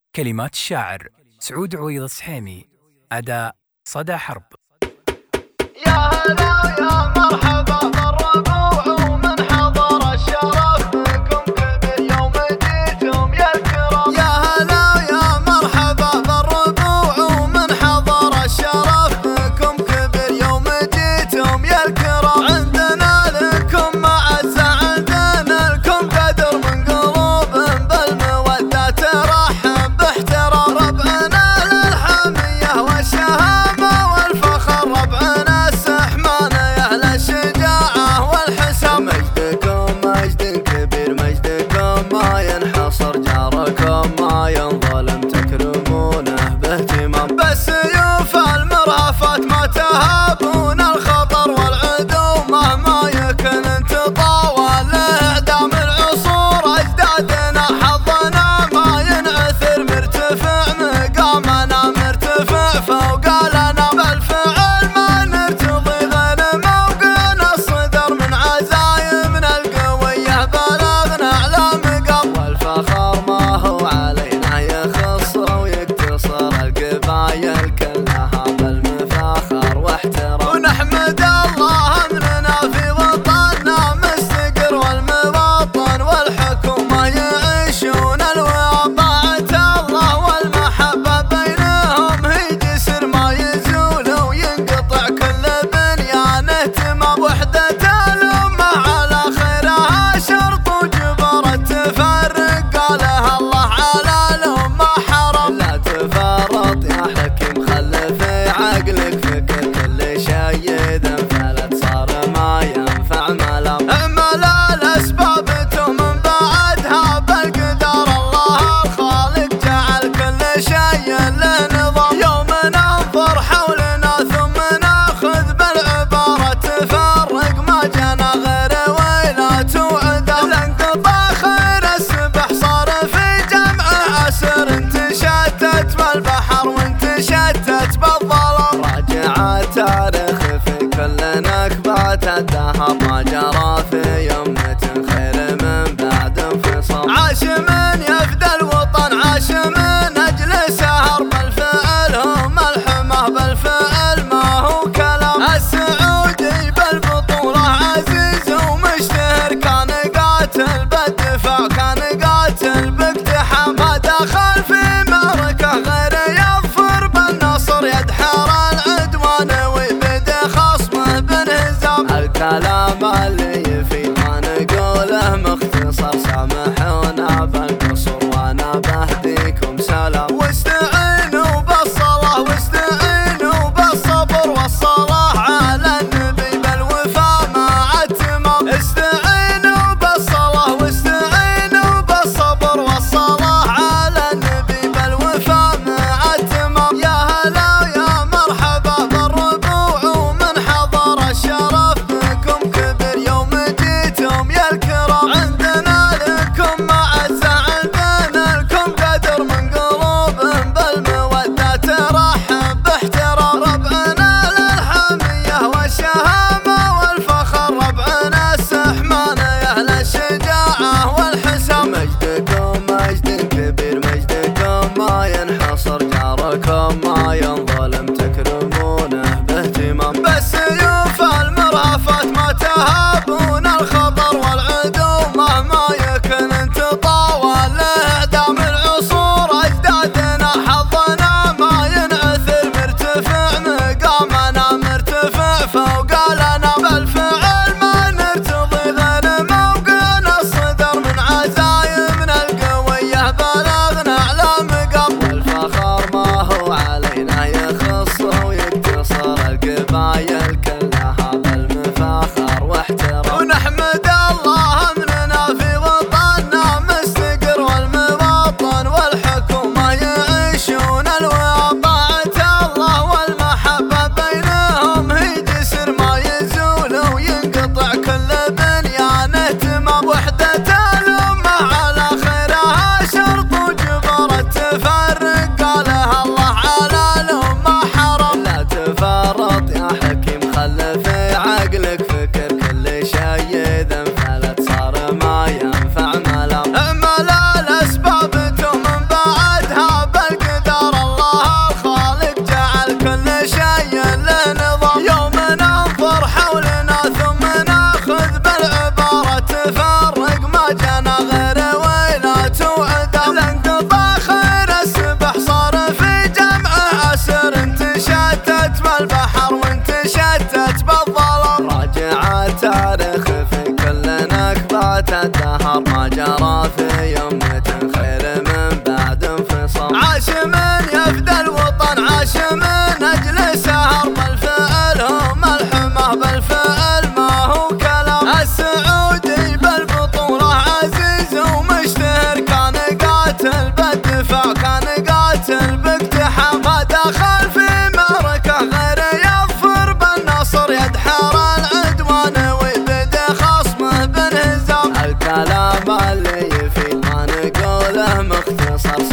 كلمات الشاعر سعود عويض السحيمي. أداء صدى حرب. يا هلا يا مرحبا بالربوع ومن حضر الشرف منكم كبير يوم جيتم يا الكرام. يا هلا يا مرحبا بالربوع ومن حضر الشرف منكم كبير يوم جيتم يا الكرام. عندنا لكم معزة عندنا لكم قدر من قلوب بالمودة ترحب باحترام. ربعنا للحمية والشهامة والفخر، ربعنا السحمانة يا أهل الشجاعة والحسام. مجدكم مجد كبير، مجدكم ما ينحصر، جاركم ما ينظلم تكرمونه باهتمام. بالسيوف المرهفات ما تهابون الخطر، والعدو مهما يكن تطاول اعدام العصور. اجدادنا حظنا ما ينعثر، مرتفع مقامنا مرتفع فوق لنا. بالفعل ما نرتضي غير موقعنا الصدر، من عزايمنا القوية بلغنا على مقام. والفخر ما هو علينا يخص ويقتصر، القبايل كلها بالمفاخر واحترام. ونحمد الله اننا في وطننا مستقر، والمواطن والحكومة يعيشون الوئام. طاعة الله والمحبة بينهم هي جسر ما يزول وينقطع كل بنيانه تمام. وحدة الأمة على خيرها شرط وجبر، التفرق قالها الله على الأمة حرام. لا تفرط يا حكيم خلي في عقلك فكر، كل شيء انفلت صار ما ينفع ملام. اعمل الأسباب تؤمن بعدها بالقدر، الله الخالق جعل كل شيء له نظام. يوم ننظر حولنا ثم ناخذ بالعبارة، تفرق ما جانا غير ويلات وعدم. لانقطع خير السبح صار في جمع عسر، انتشتت بالبحر وانتشتت بالظلام. راجع التاريخ في كل نكبات الدهر، ما جرى في يمة خير من بعد انفصام. عاش من يفدى الوطن عاش من اجل سهر، بالفعل هم الحماه بالفعل ما هو كلام. السعودي بالبطولة عزيز ومشتهر، كان قاتل بالدفاع كان قاتل باقتحام. ما دخل في معركة غير يظفر بالنصر، يدحر العدوان ويبدي خصمه بانهزام. الكلام اللي يفيد ما نقوله مختصر، سامحونا بالقصر وانا بهديكم سلام. واستعينوا بالصلاة واستعينوا بالصبر، والصلاة على النبي بالوفاء مع التمام. استعينوا بالصلاة واستعينوا بالصبر، والصلاة على النبي بالوفاء مع التمام. يا هلا يا مرحبا بالربوع ومن حضر الشرف منكم كبير صار